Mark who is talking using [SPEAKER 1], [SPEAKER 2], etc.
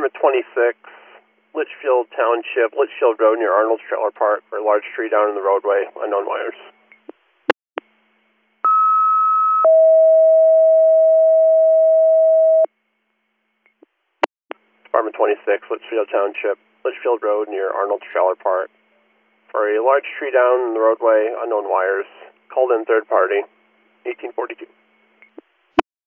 [SPEAKER 1] Department 26, Litchfield Township, Litchfield Road near Arnold's Trailer Park, for a large tree down in the roadway, unknown wires. Department 26, Litchfield Township, Litchfield Road near Arnold's Trailer Park, for a large tree down in the roadway, unknown wires. Called in third party, 1842.